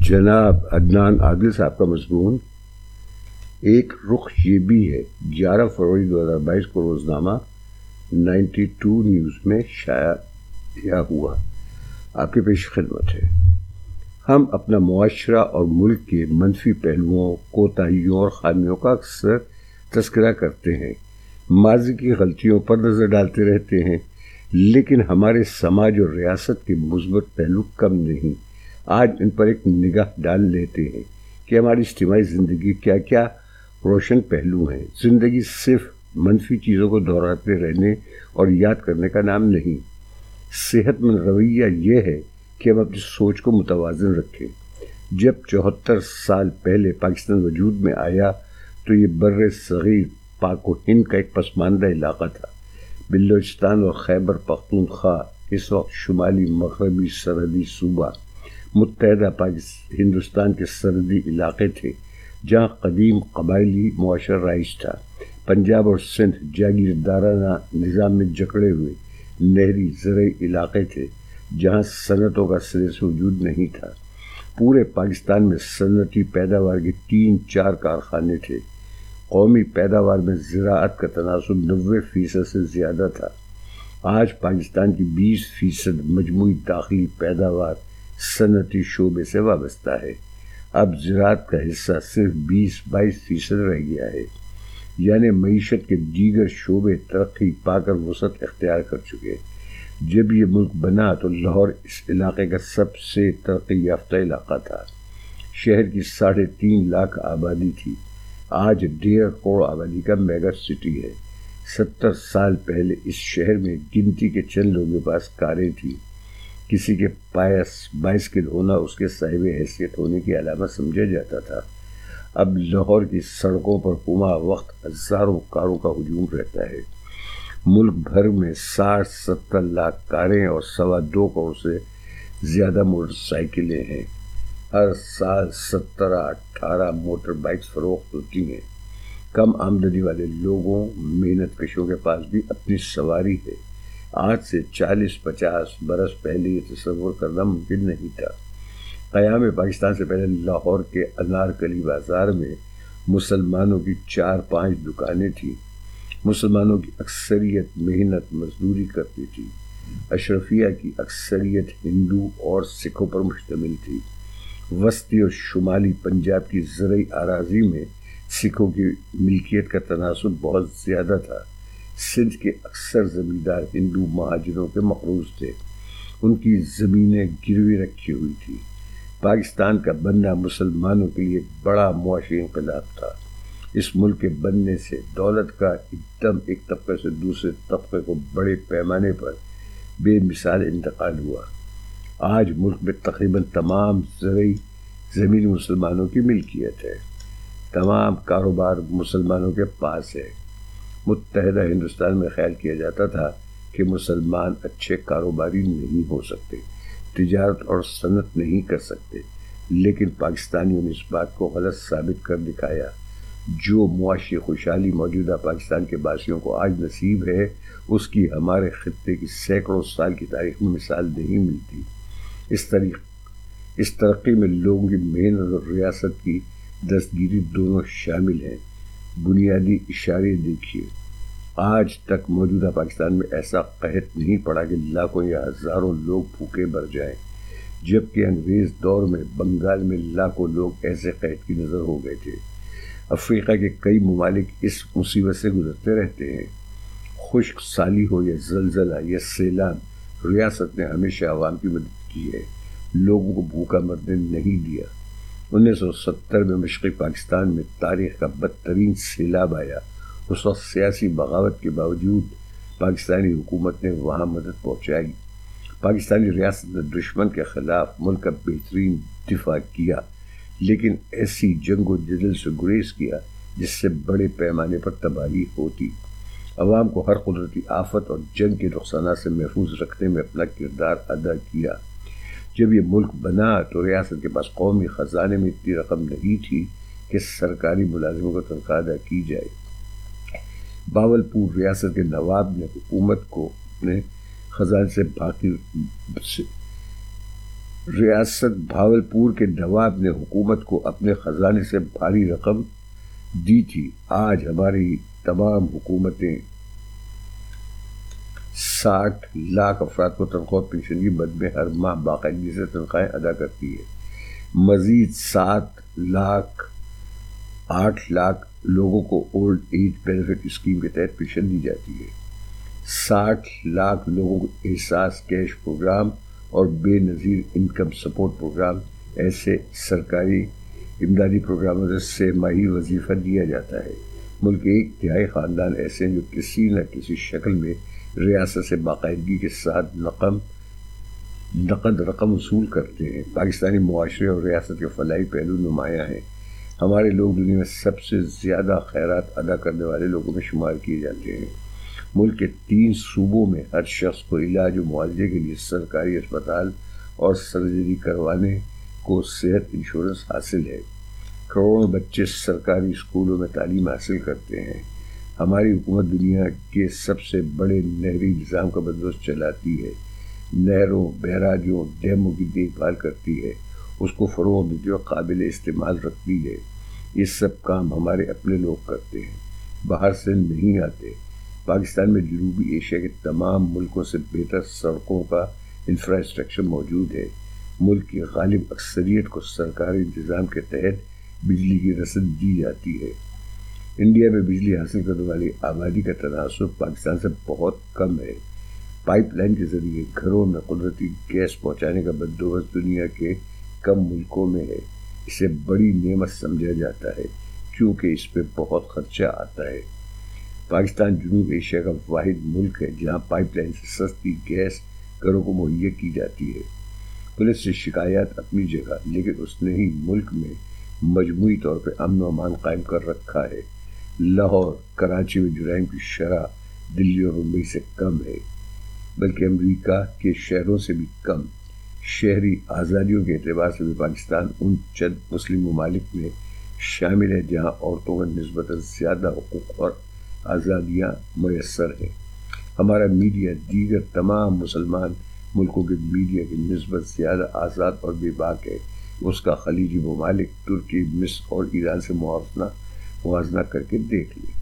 جناب عدنان عادل صاحب کا مضمون ایک رخ یہ بھی ہے 11 فروری 2022 کو روزنامہ 92 نیوز میں شائع ہوا. آپ کے پیش خدمت ہے. ہم اپنا معاشرہ اور ملک کے منفی پہلوؤں، کوتاہیوں اور خامیوں کا اکثر تذکرہ کرتے ہیں. ماضی کی غلطیوں پر نظر ڈالتے رہتے ہیں، لیکن ہمارے سماج اور ریاست کے مثبت پہلو کم نہیں. آج ان پر ایک نگاہ ڈال لیتے ہیں کہ ہماری اجتماعی زندگی کیا کیا روشن پہلو ہیں. زندگی صرف منفی چیزوں کو دہراتے رہنے اور یاد کرنے کا نام نہیں. صحت مند رویہ یہ ہے کہ ہم اپنی سوچ کو متوازن رکھیں. جب 74 سال پہلے پاکستان وجود میں آیا تو یہ بر صغیر پاک و ہند کا ایک پسماندہ علاقہ تھا. بلوچستان اور خیبر پختونخوا اس وقت شمالی مغربی سرحدی صوبہ متحدہ ہندوستان کے سرحدی علاقے تھے جہاں قدیم قبائلی معاشرہ رائج تھا. پنجاب اور سندھ جاگیردارانہ نظام میں جکڑے ہوئے نہری زرعی علاقے تھے جہاں صنعتوں کا سرے سے وجود نہیں تھا. پورے پاکستان میں صنعتی پیداوار کے 3-4 کارخانے تھے. قومی پیداوار میں زراعت کا تناسب 90% سے زیادہ تھا. آج پاکستان کی 20% مجموعی داخلی پیداوار صنعتی شعبے سے وابستہ ہے. اب زراعت کا حصہ صرف 20-22% رہ گیا ہے، یعنی معیشت کے دیگر شعبے ترقی پا کر وسعت اختیار کر چکے. جب یہ ملک بنا تو لاہور اس علاقے کا سب سے ترقی یافتہ علاقہ تھا. شہر کی 3.5 لاکھ آبادی تھی. آج 1.5 کروڑ آبادی کا میگا سٹی ہے. 70 سال پہلے اس شہر میں گنتی کے چند لوگوں کے پاس کاریں تھیں. کسی کے پاس بائسکل ہونا اس کے صاحب حیثیت ہونے کی علامت سمجھا جاتا تھا. اب لاہور کی سڑکوں پر ہما وقت ہزاروں کاروں کا ہجوم رہتا ہے. ملک بھر میں 60-70 لاکھ کاریں اور 2.25 کروڑ سے زیادہ موٹر سائیکلیں ہیں. ہر سال 17-18 موٹر بائکس فروخت ہوتی ہیں. کم آمدنی والے لوگوں، محنت کشوں کے پاس بھی اپنی سواری ہے. آج سے 40-50 برس پہلے یہ تصور کرنا ممکن نہیں تھا. قیام پاکستان سے پہلے لاہور کے انارکلی بازار میں مسلمانوں کی 4-5 دکانیں تھیں. مسلمانوں کی اکثریت محنت مزدوری کرتی تھی. اشرفیہ کی اکثریت ہندو اور سکھوں پر مشتمل تھی. وسطی اور شمالی پنجاب کی زرعی اراضی میں سکھوں کی ملکیت کا تناسب بہت زیادہ تھا. سندھ کے اکثر زمیندار ہندو مہاجروں کے مقروض تھے. ان کی زمینیں گروی رکھی ہوئی تھی. پاکستان کا بننا مسلمانوں کے لیے ایک بڑا معاشی انقلاب تھا. اس ملک کے بننے سے دولت کا ایک طبقے سے دوسرے طبقے کو بڑے پیمانے پر بے مثال انتقال ہوا. آج ملک میں تقریباً تمام زرعی زمین مسلمانوں کی ملکیت ہے. تمام کاروبار مسلمانوں کے پاس ہے. متحدہ ہندوستان میں خیال کیا جاتا تھا کہ مسلمان اچھے کاروباری نہیں ہو سکتے، تجارت اور صنعت نہیں کر سکتے، لیکن پاکستانیوں نے اس بات کو غلط ثابت کر دکھایا. جو معاشی خوشحالی موجودہ پاکستان کے باشندوں کو آج نصیب ہے، اس کی ہمارے خطے کی سینکڑوں سال کی تاریخ میں مثال نہیں ملتی. اس ترقی میں لوگوں کی محنت اور ریاست کی دستگیری دونوں شامل ہیں. بنیادی اشارے دیکھیے. آج تک موجودہ پاکستان میں ایسا قحط نہیں پڑا کہ لاکھوں یا ہزاروں لوگ بھوکے مر جائیں، جبکہ انگریز دور میں بنگال میں لاکھوں لوگ ایسے قحط کی نظر ہو گئے تھے. افریقہ کے کئی ممالک اس مصیبت سے گزرتے رہتے ہیں. خشک سالی ہو یا زلزلہ یا سیلاب، ریاست نے ہمیشہ عوام کی مدد کی ہے، لوگوں کو بھوکا مرنے نہیں دیا. 1970 میں مشرقی پاکستان میں تاریخ کا بدترین سیلاب آیا. اس وقت سیاسی بغاوت کے باوجود پاکستانی حکومت نے وہاں مدد پہنچائی. پاکستانی ریاست نے دشمن کے خلاف ملک کا بہترین دفاع کیا، لیکن ایسی جنگ و جدل سے گریز کیا جس سے بڑے پیمانے پر تباہی ہوتی. عوام کو ہر قدرتی آفت اور جنگ کے نقصانات سے محفوظ رکھنے میں اپنا کردار ادا کیا. جب یہ ملک بنا تو ریاست کے پاس قومی خزانے میں اتنی رقم نہیں تھی کہ سرکاری ملازموں کو تنخواہ ادا کی جائے. باولپور ریاست کے نواب نے حکومت کو اپنے خزانے سے ریاست بھاولپور کے نواب نے حکومت کو اپنے خزانے سے بھاری رقم دی تھی. آج ہماری تمام حکومتیں 60 لاکھ افراد کو تنخواہ پنشن کی مد میں ہر ماہ باقاعدگی سے تنخواہیں ادا کرتی ہے. مزید 8 لاکھ لوگوں کو اولڈ ایج بینیفٹ اسکیم کے تحت پنشن دی جاتی ہے. 60 لاکھ لوگوں کو احساس کیش پروگرام اور بے نظیر انکم سپورٹ پروگرام ایسے سرکاری امدادی پروگراموں سے ماہی وظیفہ دیا جاتا ہے. ملک کے 1/3 خاندان ایسے ہیں جو کسی نہ کسی شکل میں ریاست سے باقاعدگی کے ساتھ نقد رقم وصول کرتے ہیں. پاکستانی معاشرے اور ریاست کے فلاحی پہلو نمایاں ہیں. ہمارے لوگ دنیا میں سب سے زیادہ خیرات ادا کرنے والے لوگوں میں شمار کیے جاتے ہیں. ملک کے 3 صوبوں میں ہر شخص کو علاج و معالجے کے لیے سرکاری اسپتال اور سرجری کروانے کو صحت انشورنس حاصل ہے. کروڑوں بچے سرکاری اسکولوں میں تعلیم حاصل کرتے ہیں. ہماری حکومت دنیا کے سب سے بڑے نہری نظام کا بندوبست چلاتی ہے. نہروں، بیراجوں، ڈیموں کی دیکھ بھال کرتی ہے، اس کو فروغ دیتی اور قابل استعمال رکھتی ہے. یہ سب کام ہمارے اپنے لوگ کرتے ہیں، باہر سے نہیں آتے. پاکستان میں جنوبی ایشیا کے تمام ملکوں سے بہتر سڑکوں کا انفراسٹرکچر موجود ہے. ملک کی غالب اکثریت کو سرکاری انتظام کے تحت بجلی کی رسد دی جاتی ہے. انڈیا میں بجلی حاصل کرنے والی آبادی کا تناسب پاکستان سے بہت کم ہے. پائپ لائن کے ذریعے گھروں میں قدرتی گیس پہنچانے کا بندوبست دنیا کے کم ملکوں میں ہے. اسے بڑی نعمت سمجھا جاتا ہے کیونکہ اس پہ بہت خرچہ آتا ہے. پاکستان جنوب ایشیا کا واحد ملک ہے جہاں پائپ لائن سے سستی گیس گھروں کو مہیا کی جاتی ہے. پولیس سے شکایات اپنی جگہ، لیکن اس نے ہی ملک میں مجموعی طور پہ امن و امان قائم کر رکھا ہے. لاہور، کراچی میں جرائم کی شرح دلی اور ممبئی سے کم ہے، بلکہ امریکہ کے شہروں سے بھی کم. شہری آزادیوں کے اعتبار سے بھی پاکستان ان چند مسلم ممالک میں شامل ہے جہاں عورتوں کو نسبتاً زیادہ حقوق اور آزادیاں میسر ہیں. ہمارا میڈیا دیگر تمام مسلمان ملکوں کے میڈیا کی نسبت زیادہ آزاد اور بے باک ہے. اس کا خلیجی ممالک ترکی، مصر اور ایران سے موازنہ کر کے دیکھ لیں.